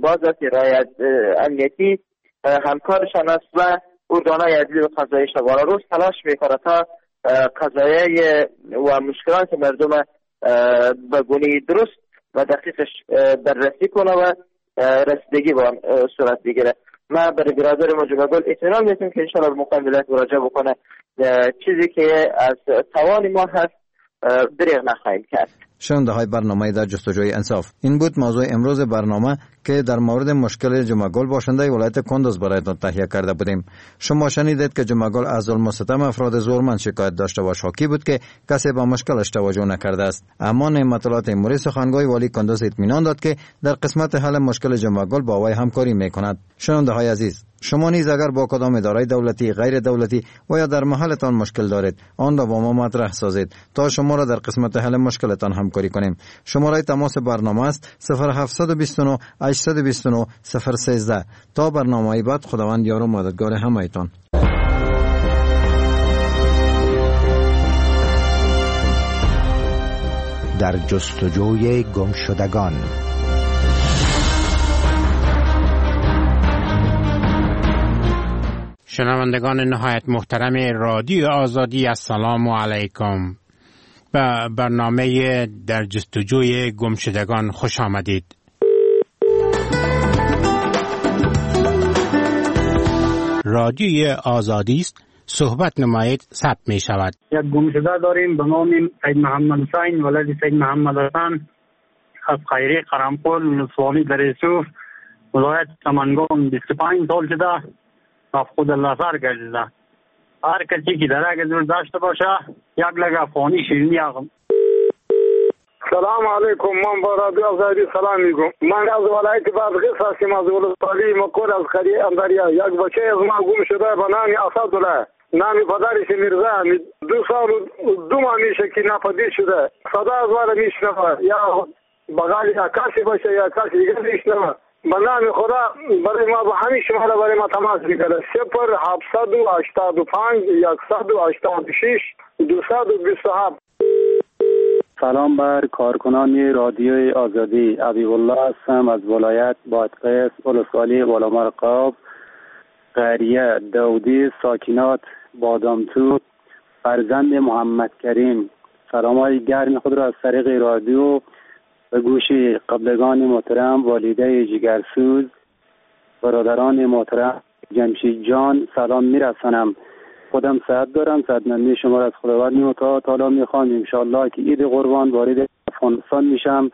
باز است، رعایت امنیتی همکارشان است و ارگان‌های عدلی و قضایی شبانه روز تلاش میکنه تا قضایای و مشکلات مردم به گونه درست و دقیقش بررسی کنه و رسیدگی به آن صورت بگیره. ما برای برادر ما جمعگل اطمینان میتونیم که انشاءالله به مقام ولایت مراجعه بکنه، چیزی که از توان ما هست دریغ نخواهیم کرد. شنونده های برنامه در جستجوی انصاف، این بود موضوع امروز برنامه که در مورد مشکل جمعگل باشنده ولایت کندز برایتان تهیه کرده بودیم. شما شنیدید که جمعگل از ظلم و ستم افراد زورمند شکایت داشته و شاکی بود که کسی به مشکلش توجه نکرده است. اما نعمت الله تیموری سخنگوی والی کندز اطمینان داد که در قسمت حل مشکل جمعگل با وی همکاری میکند. شنونده های عزیز، شما نیز اگر با کدام اداره دولتی، غیر دولتی و یا در محلتان مشکل دارید، آن را با ما مطرح سازید تا شما را در قسمت حل مشکلتان همکاری کنیم. شماره تماس برنامه است 0729 829 013. تا برنامه بعد، خداوند یار و مددگار همه‌تان. در جستجوی گمشدگان. شنوندگان نهایت محترم رادیو آزادی، السلام علیکم. به برنامه در جستجوی گمشدگان خوش آمدید. رادیوی آزادی است، صحبت نمایید، ثبت می شود. یک گمشده داریم به نام سید محمد حسین ولد سید محمد حسن از خیری قرمقل ولسوالی در یوسف ولایت سمنگان. 25 سال شده مفقود النظر گردیده. هر کسی که در اگه دور داشته باشه یک لگه افغانی شیرینی آقم. سلام علیکم، من با رادیو آزادی سلام میگم. من از ولایت بادغیس هستم، از ولسوالی مقر از خری اندریا. یک بچه از ما گم شده به نام اسدالله، نام پدرش میرزا. 2 سال و 2 ماه میشه که ناپدید شده. صدا از ما را میشنوه، یا بغل یا کسی باشه یا کسی دیگه میشنوه. به نام خدا برای ما به همین شماره برای ما تماس بگیره. 0785 186 227. سلام بر کارکنان رادیوی آزادی. حبیب الله هستم از ولایت بادغیس ولسوالی بالامرغاب قریه داودی ساکنات بادامتو، فرزند محمد کریم. سلامای گرم خود را از طریق رادیو به گوش قبلگان محترم، والده جگرسوز، برادران محترم جمشید جان سلام میرسانم. خودم صحت دارم، صحتمندی شما را از خداوند متعال تعالی میخوام. انشالله که عید قربان وارد افغانستان میشم.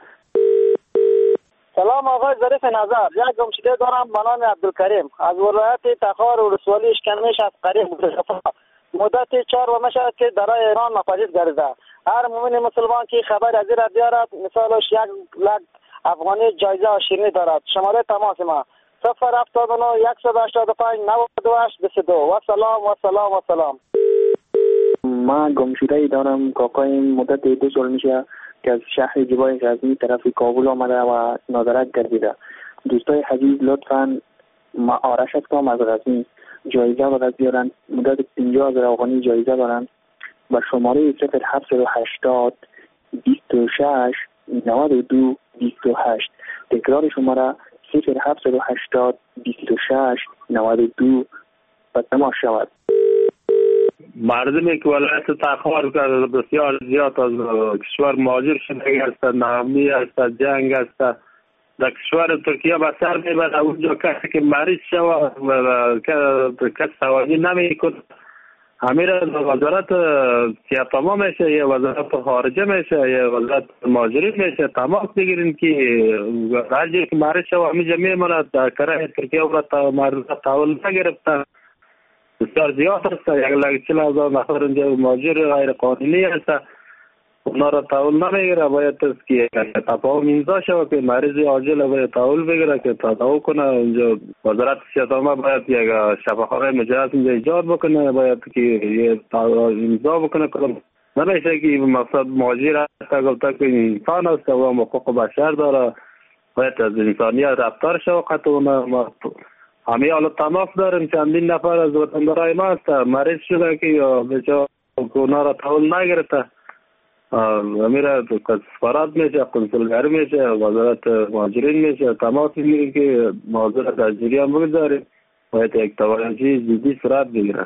سلام آقای ظریف نظر. یک گمشده دارم به نام عبدالکریم از ولایت تخار ولسوالی اشکنمیش از قریب بودشفا. مدت 4 ماه شد که در ایران ناپدید گردیده. هر مومن مسلمان که خبر از این را بیارد مثالش 1 لک افغانی جایزه و شیرینی دارد. شماره تماس ما 079 185 98 22. و سلام و سلام و سلام. من گمشده دارم کاکای مدت 2 سال میشه که از شهر جبای غزنی طرف کابل آمده و نادرک گردیده. دوستای عزیز لطفاً ما آرش هستم از غزنی، جایزه باید بیارن. مدت 50,000 افغانی جایزه دارن. و شماره 0780 26 92 28. تکرار شماره 0780 26 92 و تماس شود. مردمی که ولایت تخار بسیار زیاد از کشور مهاجر شده هستند، ناامنی است، جنگ است. در کشور ترکیه به سر میبرد. اونجا کسی که مریض شود کسی توجه نمیکنه. همین را وزارت سیاطما میشه یا وزارت خارجه میشه یا وزارت مهاجرین میشه تماس بگیرین که هر جایی که مریض شود همینجا میماند. در کره ترکیه را مرد تحول نگرفتن. بسیار زیاد است. 140,000 نفر اینجا مهاجر غیر قانونی هست. اونا را تحول نمیگیره. باید است که تفاهم امضا شود که مریض عاجل باید تحول بگیره که تداوی کنه. اینجا وزارت صحت باید یک شفاخانه مجهز اینجا ایجاد بکنه. باید که امضا بکنه. نمیشه که مقصد مهاجر هست گفته که انسان است و حقوق بشر داره. باید از انسانیت رفتار شود. همه حالا تماس داریم. چندین نفر از وطندارای ما هست مریض شده که یا بچه اونا را تحول نگرفته. میره سفارت میشه، کنسولگری میشه، وزارت مهاجرین میشه، تماس میگیره که موضوع در جریان بگذاره باید یک توجهی جدی صورت بگیره.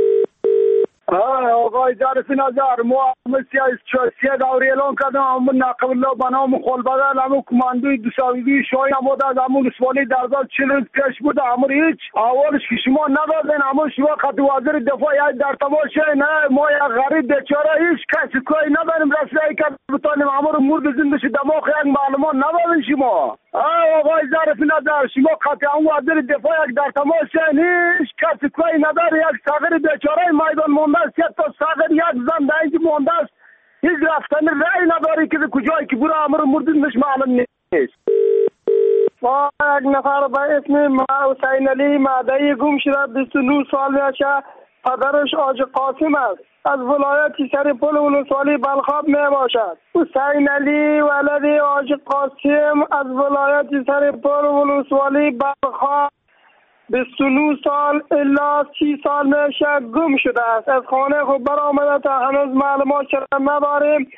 آقای ظریف نظر ما سیه دوری اعلان کردم همون نقب الله بنام خلبدل همون کماندوی دوساویدی شاهی نمود از همون سوالی درزاد 40 پیش بود همون هیچ اولش که شما ندادین همون شما خط وزیر دفاع یاد در تماشه نه ما یک غریب بیچاره هیچ کسی کوی نداریم رسیایی که بتانیم همون مرد زندش دماغ یک معلومات ندادین شما. آقای ظریف نظر شما خط همون وزیر دفاع یک در تماشه هیچ کسی کوی نداره یک صغیر بیچاره میدان مونده سه تا صغیر یک زن در اینجا مونده است هیچ رفتن رأی نداری که کجایی که برو امر مردنش معلوم نیست. ما یک نفر به اسم حسین علی معدی گم شده 29 سال میشه. پدرش حاج قاسم است از ولایت سرپل ولسوالی بلخاب می باشد. حسین علی ولد حاج قاسم از ولایت سرپل ولسوالی بلخاب 29 سال الا 30 سال میشه گم شده است. از خانه خود برآمده تا هنوز معلومات نداریم.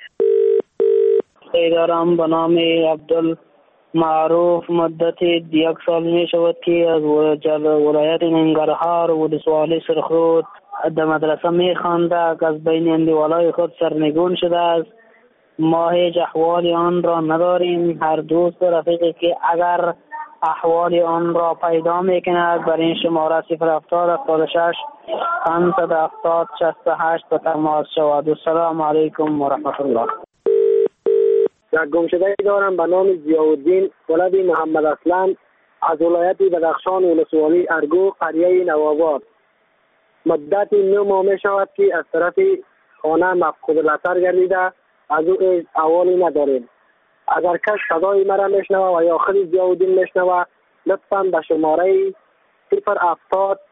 دارم به نام عبدالمعروف مدت 1 سال می شود که از ولایت ننگرهار ولسوالی سرخرود در مدرسه می خوانده که از بین اندیوالای خود سرنگون شده است. ما هیچ احوال آن را نداریم. هر دوست رفیقی که اگر احوال آن را پیدا میکند بر این شماره 070 76 570 68 به تماس شود. السلام علیکم و رحمت الله. یک گمشده دارم به نام ضیاءالدین ولد محمد اسلم از ولایت بدخشان ولسوالی ارگو قریه نوآباد. مدت 9 ماه می شود که از طرف خانه مفقود الاثر گردیده از او احوالی نداریم. اگر کس صدای مرا میشنوه و یا خود ضیاءالدین میشنوه لطفاً به شماره 070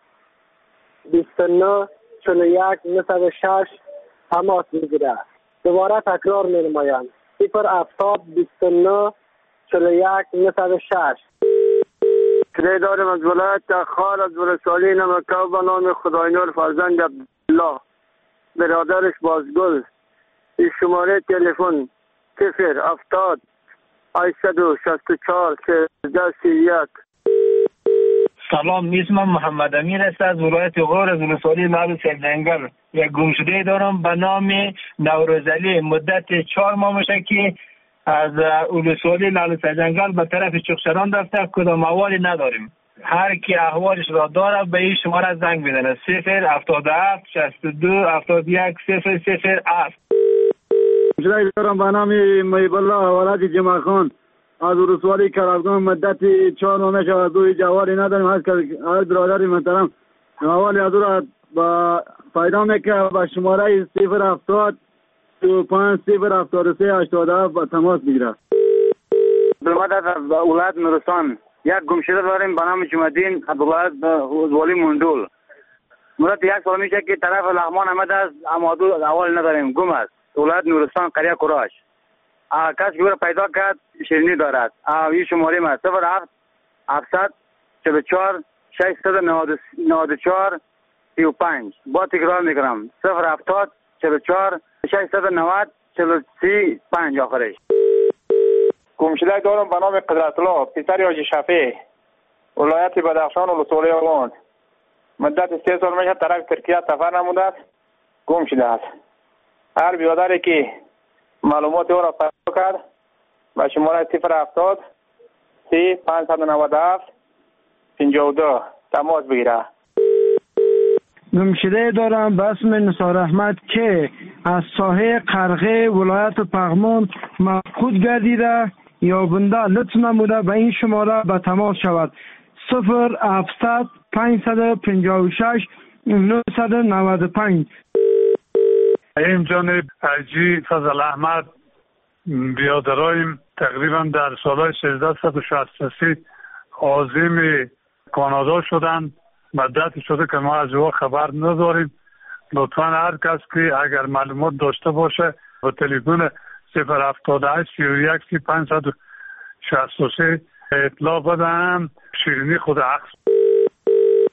29 41 96 تماس بگیره. دوباره تکرار می نمایم 070 29 41 96. کلی دارم از ولایت تخار از ولسوالی نمکاو به نام خداینور فرزند عبدالله برادرش بازگل. این شماره تلفن 070 864 1331. سلام، اسمم محمد امیر است از ولایت غور از ولسوالی لال سرجنگل. یک گمشده دارم به نام نوروزعلی مدت 4 ماه میشه که از ولسوالی لال سرجنگل به طرف چخشران رفته کدام احوالی نداریم. هر کی احوالش را داره به این شماره زنگ بزنه 077 62 71 00 است. گمشده دارم به نام محب الله ولد جمع خان از ولسوالی کرافگان مدت 4 ماه میشه از او جواری نداریم. از برادر محترم احوالی از او را با پیدا میکنه به شماره 070 25 073 87 با تماس بگیره. درمت از ولایت نورستان یک گمشده داریم به نام جمعدین از ولایت والی مندول. مدت 1 سال میشه که طرف لغمان آمده است اما احوال نداریم. گم است. ولایت نورستان قریه کراش. کس که پیدا کرد شیرینی دارد. این شماره ما 07 744 694 35. با تکرار میکنم 070 44 690 45 آخرش. گمشده دارم به نام قدرت الله پسر حاجی شفیع ولایت بدخشان ولسوالی آباد. مدت 3 سال میشه طرف ترکیه سفر نموده است. گم شده است. هر برادری که معلومات او را پیدا کرد به شماره 070 30 597 52 تماس بگیره. گمشده دارم به اسم نثار احمد که از ساحه قرغه ولایت پغمان مفقود گردیده یابنده لطف نموده به این شماره به تماس شود 0700 556 995. این جانب حاجی فضل احمد بیادرایم تقریبا در سال 1363 عازم کانادا شدند. مدت شده که ما از او خبر نداریم. لطفا هر کس که اگر معلومات داشته باشه با تلفن 078 31 563 اطلاع بدهم. شیرینی خود عکس.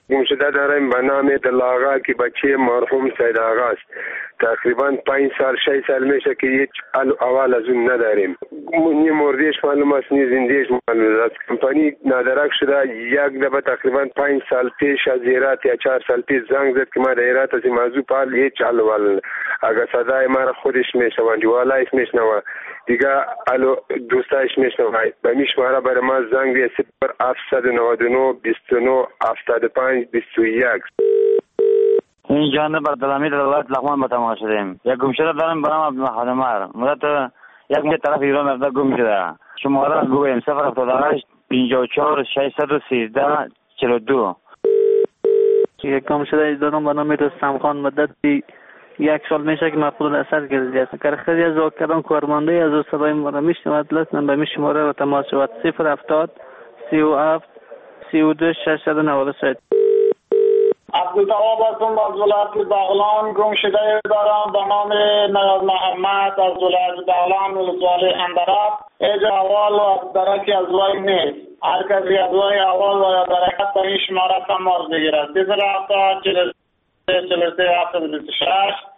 گمشده داریم به نام دلاغا که بچه مرحوم سید آغا است. تقریبا 5 سال 6 سال میشه که هیچ اول از اون نداریم. نی مردیش معلوم است نی زندگیش معلوم است. کمپانی نادرک شده. یک دفعه تقریبا 5 سال پیش از ایرات یا 4 سال پیش زنگ زد که ما در ایرات از این موضوع پال هیچ حل ول. اگر صدای ما را خودش میشنوند والایش میشنوه دیگه الو دوستایش میشنوه به میشماره برای ما زنگ 0799 29 75 21. این جانب بر دلامی در ولایت لغمان به تماس شدیم. یک گمشده دارم به نام عبدالمحمد عمر. مدت یک ماه طرف ایران رفته گم شده. شماره گویم 078 54 613 42. یک گمشده دارم به نام رستم خان. مدت 1 سال میشه که مفقود اثر گردیده است. اگر خیلی از واقعا کارمانده از او صدای ما را میشنود لطفا به می شماره را تماس شود 070 37 32 693. عبدالتواب هستم از ولایت بغلان. گمشده دارم به نام نیاز محمد از ولایت بغلان ولسوالی اندراب. اینجا اول و درکی از وی نیست. هر کسی از وی اول و درکت به این شماره تماس بگیرد 070 43 726.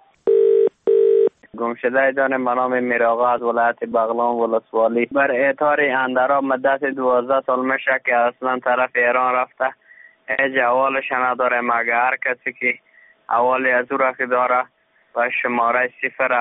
گمشده دارم به نام میراغا از ولایت بغلان ولسوالی. بر اعتار اندراب مدت 12 سال میشه که اصلا طرف ایران رفته. ایج اولش نداره مگه هر کسی که اولی از او را که داره با شماره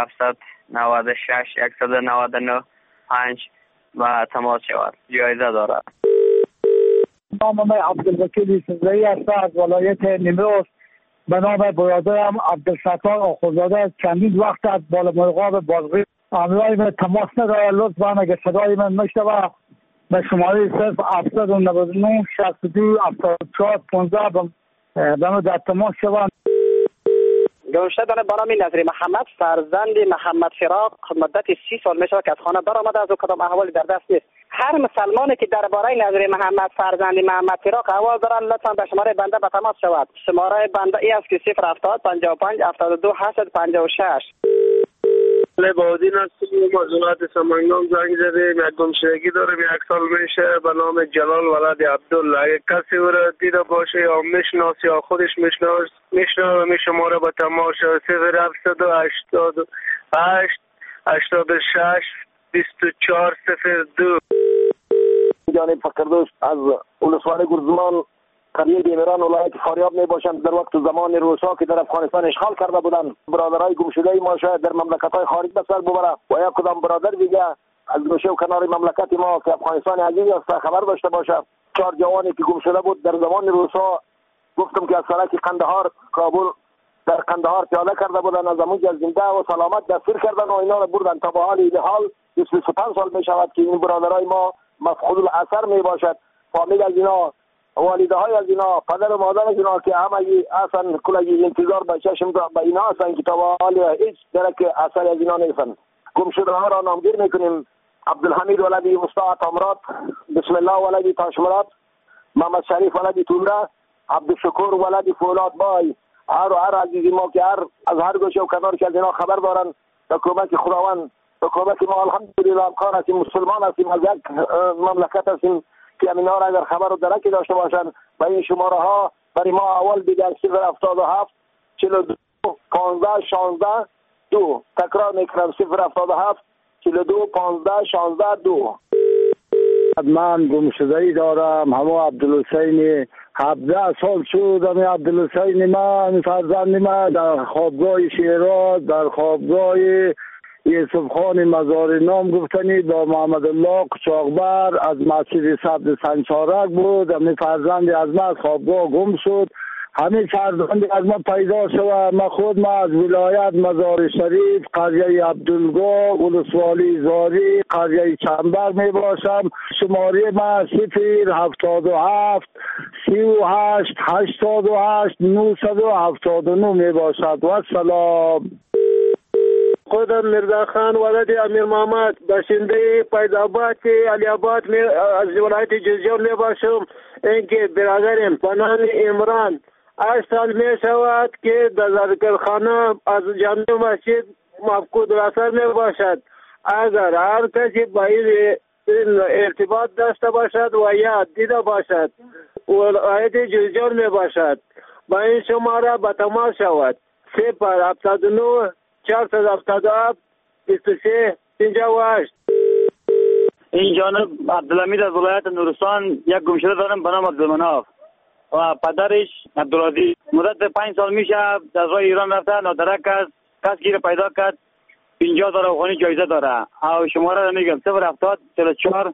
0796 199 5 و تماس شود جایزه داره. نام عبدالوکیل سزایی است از ولایت نیمروز. به نام برادرم عبدالستار آخوندزاده از چندین وقت از بالامرغاب بازغی امروی من تماس نداره. لطفا اگه صدای من میشنوه به شماره 0799 62 74 15 به من در تماس شوند. گمشده داره به نام نظری محمد فرزند محمد فراق. مدت 30 سال میشه که از خانه برآمده. از او کدام احوالی در دست نیست. هر مسلمانی که درباره نظری محمد فرزند محمد فراق احوال دارن لطفا به شماره بنده به تماس شود. شماره بنده ای است که 070 55 72 856. لبادین هستیم از ولایت سمنگان زنگ زدیم. یک گمشدگی داریم 1 سال میشه به نام جلال ولد عبدالله. اگه کسی او را دیده باشه یا میشناس یا خودش میشناسه می شماره به تماس 0788 86 24 02. جانب فقردوست از ولسوالی گرزمان قریه دیمران ولایت فاریاب می باشند. در وقت زمان روسا که در افغانستان اشغال کرده بودند برادرای گمشده ما شاید در مملکت‌های خارج به سر ببره و یا کدام برادر دیگه از گوشه و کنار مملکت ما که افغانستان عزیز است خبر داشته باشه. 4 جوانی که گمشده بود در زمان روسا گفتم که از سرک قندهار کابل در قندهار پیاده کرده بودند. از اونجا زنده و سلامت دستگیر کردن و اینا را بردن تا به حال 25 سال می شود که این برادرای ما مفقود الاثر می باشد. فامیل از اینا والده های از اینا پدر و مادر از اینا که همه اصلا کلی انتظار به چشم به اینا هستن که تا به حال هیچ درک اثر از اینا نیستن. گمشده ها را نامگیر میکنیم. عبدالحمید ولدی مستعد امرات، بسم الله ولدی تاشمرات، محمد شریف ولدی تولره، عبدالشکور ولدی فولاد بای. هر عزیزی ما که از هر گوشه و کنار که از اینا خبر دارن تا کمک خداوند تا کمک ما الحمدلله امکان هستیم مسلمان هستیم از یک مملکت هستیم که امینا را اگر خبر و درکی داشته باشند و این شماره ها برای ما اول دیگر 077 42 15 16 2. تکرار میکنم 077 42 15 16 2. من گمشده‌ای دارم همه عبدالحسین 17 سال شد. همه عبدالحسین من فرزند من در خوابگاه شیراز در خوابگاه یوسف خان مزار نام گفتنی با محمد الله قچاقبر از مسجد سبز سنچارک بود. همین فرزندی از من از خوابگاه گم شد. همین فرزندی از من پیدا شد. من خود از ولایت مزار شریف قریه عبدالگاه ولسوالی زاری قریه چنبر می باشم. شماره من 077 38 88 979 می باشد. و سلام. خودم مرزا خان ولد امیر محمد باشنده فیض‌آباد علی آباد از ولایت جوزجان می باشم. اینکه برادرم به نام عمران 8 سال می شود که در ذکرخانه از جامع مسجد مفقود الاثر می باشد. اگر هر کسی با این ارتباط داشته باشد و یا دیده باشد ولایت جوزجان می باشد. با این شماره به تماس شود 079 477 23 58. این جانب عبدالحمید از ولایت نورستان یک گمشده دارم به نام عبدالمناف و پدرش عبدالعزیز. مدت 5 سال میشه از راه ایران رفته. نادرک است. کس گیر پیدا کرد 50,000 افغانی جایزه داره. او شماره را میگم 070 44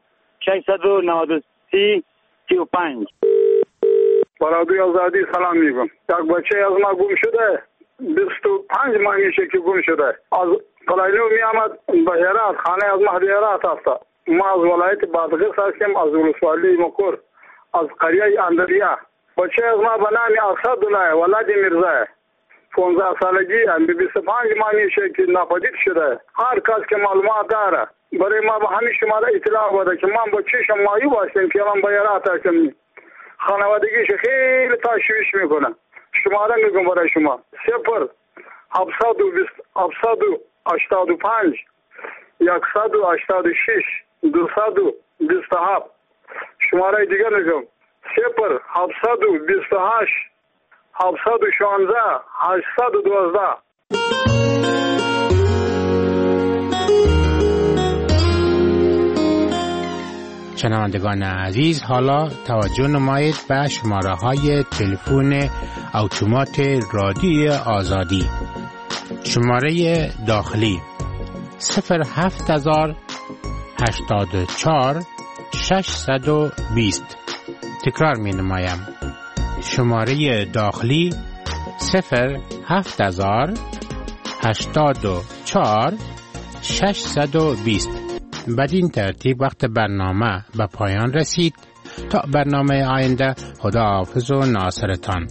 693 35. برادوی آزادی سلام میگم. یک بچه از ما گم شده 25 ماه میشه که گم شده. از قلعه‌نو میامد به هرات، خانه از مهدی هرات است. ما از ولایت بادغیس هستیم، از ولسوالی مکور، از قریه اندریا. بچه از ما به نام اسدالله ولد میرزا 15 سالگی 25 ماه میشه که ناپدید شده. هر کس که معلومات داره برای ما به همین شماره اطلاع بده که ما بچه‌شم مایوب هستیم که الان به هرات هستیم. خانوادگیش خیلی تشویش میکنه. شماره میگم برای شما 0-785 186 227. شماره دیگه میگم 0-728 716 812. شنوندگان عزیز، حالا توجه نمایید به شماره های تلفن اتومات رادیوی آزادی. شماره داخلی 07000 84 620. تکرار می نمایم. شماره داخلی 07000 84 620. بدین ترتیب وقت برنامه به پایان رسید. تا برنامه آینده، خداحافظ و ناصرتان.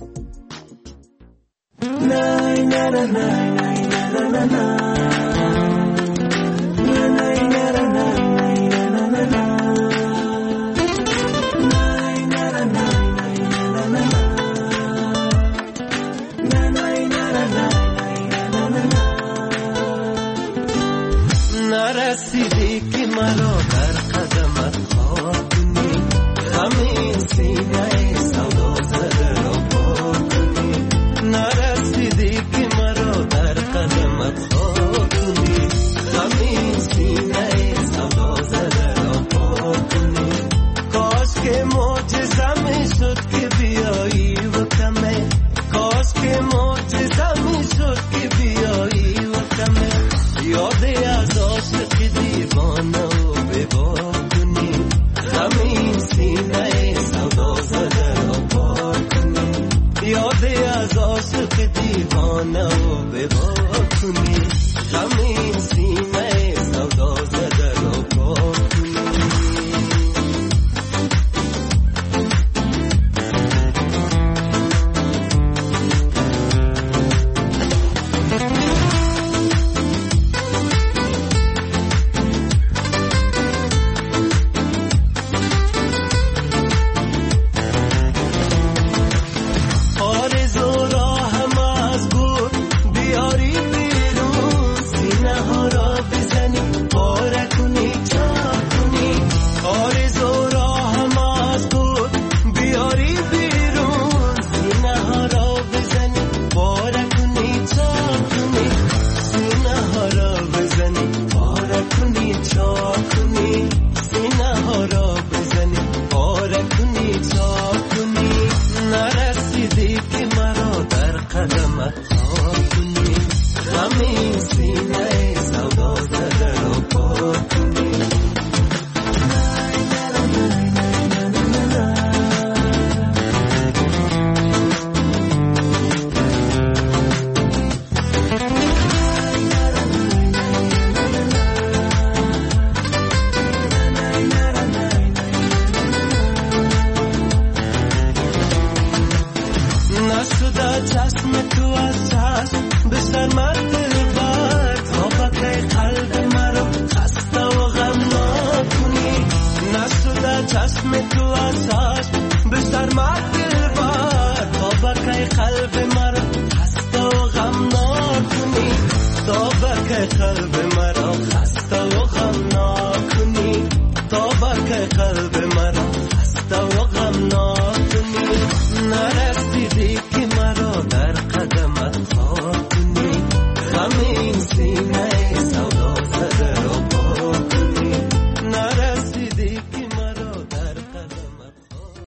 نرسیدی که مرا در قدمت خواه کنی، همین سینه سودا زده را پاک کنی. نرسیدی که مرا در قدمت خواه کنی، همین سینه سودا زده را پاک کنی. کاش که معجزه شد که بیایی و کمه، کاش که معجزه شد که بیایی و کمه. یاده از عاشق دیوانه و ببار کنی، همین سینه سودا زده را پاک کنی. یاده از عاشق دیوانه و ببار کنی، همین سینه سودا زده را پاک کنی. قلب مرا خسته و غمناک کنی نرسیدی